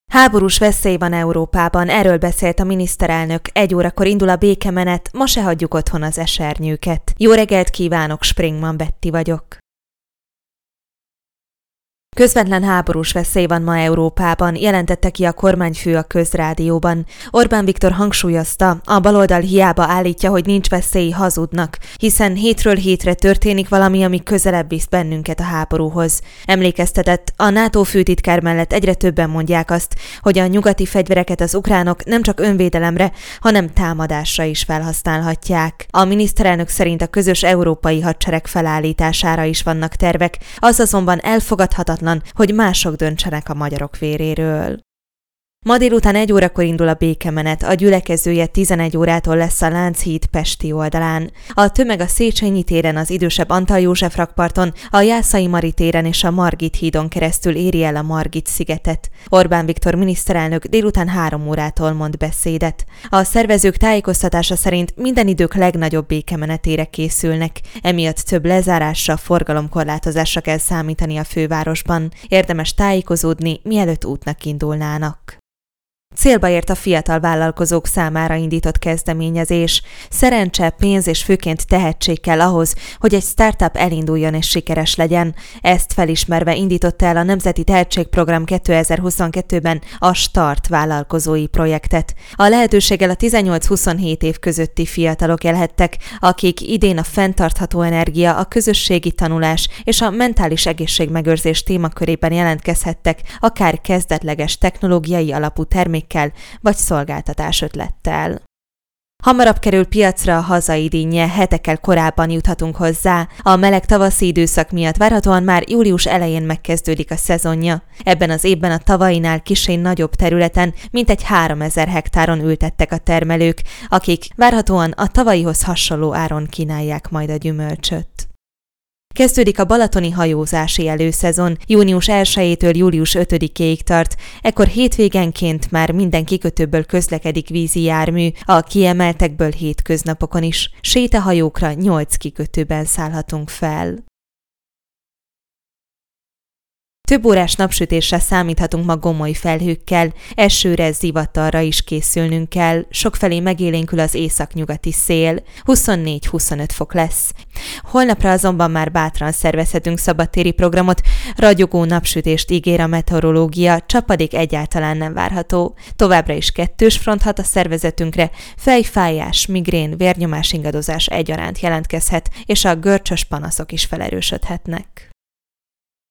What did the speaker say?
Háborús veszély van Európában, erről beszélt a miniszterelnök. 1 órakor indul a békemenet, ma se hagyjuk otthon az esernyőket. Jó reggelt kívánok, Springman Betty vagyok. Közvetlen háborús veszély van ma Európában, jelentette ki a kormányfő a Közrádióban. Orbán Viktor hangsúlyozta, a baloldal hiába állítja, hogy nincs veszély, hazudnak, hiszen hétről hétre történik valami, ami közelebb visz bennünket a háborúhoz. Emlékeztetett, a NATO főtitkár mellett egyre többen mondják azt, hogy a nyugati fegyvereket az ukránok nem csak önvédelemre, hanem támadásra is felhasználhatják. A miniszterelnök szerint a közös európai hadsereg felállítására is vannak tervek, az azonban elfogadhatatlan, hogy mások döntsenek a magyarok véréről. Ma délután 1 órakor indul a békemenet, a gyülekezője 11 órától lesz a Lánchíd pesti oldalán. A tömeg a Széchenyi téren, az idősebb Antal József rakparton, a Jászai Mari téren és a Margit hídon keresztül éri el a Margit-szigetet. Orbán Viktor miniszterelnök délután 3 órától mond beszédet. A szervezők tájékoztatása szerint minden idők legnagyobb békemenetére készülnek, emiatt több lezárásra, forgalomkorlátozásra kell számítani a fővárosban. Érdemes tájékozódni, mielőtt útnak indulnának. Célba ért a fiatal vállalkozók számára indított kezdeményezés. Szerencse, pénz és főként tehetség kell ahhoz, hogy egy startup elinduljon és sikeres legyen. Ezt felismerve indította el a Nemzeti Tehetségprogram 2022-ben a Start vállalkozói projektet. A lehetőséggel a 18-27 év közötti fiatalok élhettek, akik idén a fenntartható energia, a közösségi tanulás és a mentális egészségmegőrzés témakörében jelentkezhettek, akár kezdetleges technológiai alapú termékkel vagy szolgáltatás ötlettel. Hamarabb kerül piacra a hazai dinnye, hetekkel korábban juthatunk hozzá. A meleg tavaszi időszak miatt várhatóan már július elején megkezdődik a szezonja. Ebben az évben a tavainál kissé nagyobb területen, mintegy 3000 hektáron ültettek a termelők, akik várhatóan a tavalyihoz hasonló áron kínálják majd a gyümölcsöt. Kezdődik a balatoni hajózási előszezon, június 1-től július 5-ig tart, ekkor hétvégenként már minden kikötőből közlekedik vízi jármű, a kiemeltekből hétköznapokon is. Sétahajókra 8 kikötőben szállhatunk fel. Több órás napsütésre számíthatunk ma gomoly felhőkkel, esőre, zivatarra is készülnünk kell, sokfelé megélénkül az északnyugati szél, 24-25 fok lesz. Holnapra azonban már bátran szervezhetünk szabadtéri programot, ragyogó napsütést ígér a meteorológia, csapadék egyáltalán nem várható. Továbbra is 2-s front hat a szervezetünkre, fejfájás, migrén, vérnyomás ingadozás egyaránt jelentkezhet, és a görcsös panaszok is felerősödhetnek.